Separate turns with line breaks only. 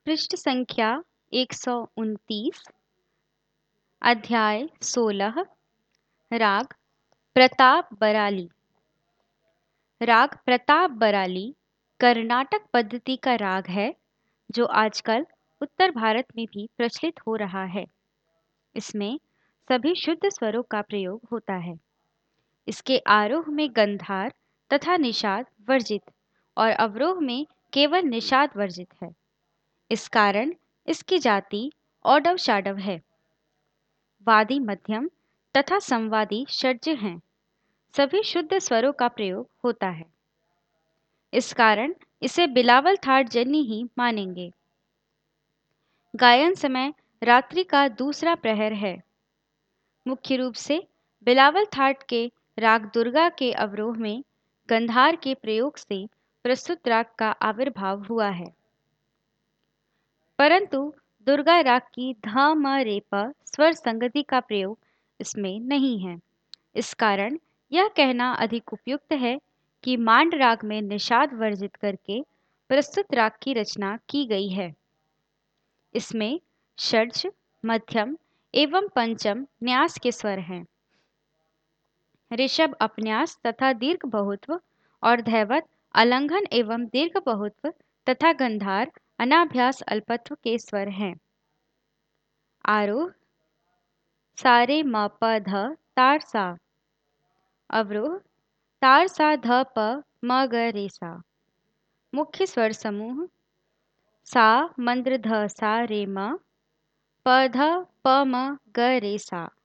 पृष्ठ संख्या 129। अध्याय 16। राग प्रताप बराली। राग प्रताप बराली कर्नाटक पद्धति का राग है जो आजकल उत्तर भारत में भी प्रचलित हो रहा है। इसमें सभी शुद्ध स्वरों का प्रयोग होता है। इसके आरोह में गंधार तथा निषाद वर्जित और अवरोह में केवल निषाद वर्जित है। इस कारण इसकी जाति औडव शाडव है। वादी मध्यम तथा संवादी षड्ज हैं। सभी शुद्ध स्वरों का प्रयोग होता है। इस कारण इसे बिलावल थाट जन्य ही मानेंगे। गायन समय रात्रि का दूसरा प्रहर है। मुख्य रूप से बिलावल थाट के राग दुर्गा के अवरोह में गंधार के प्रयोग से प्रस्तुत राग का आविर्भाव हुआ है, परंतु दुर्गा राग की ध म रे प स्वर संगति का प्रयोग इसमें नहीं है। इस कारण यह कहना अधिक उपयुक्त है कि मांड राग में निषाद वर्जित करके प्रस्तुत राग की रचना की गई है। इसमें षड्ज, मध्यम एवं पंचम न्यास के स्वर हैं। ऋषभ अपन्यास तथा दीर्घ बहुत्व और धैवत अलंघन एवं दीर्घ बहुत्व तथा गंधार अनाभ्यास अल्पत्व के स्वर हैं। आरोह सारे म प ध तार सा। अवरोह तार सा ध प म ग रे सा। मुख्य स्वर समूह सा मंद्र ध सा रे म प ध प म ग रे सा।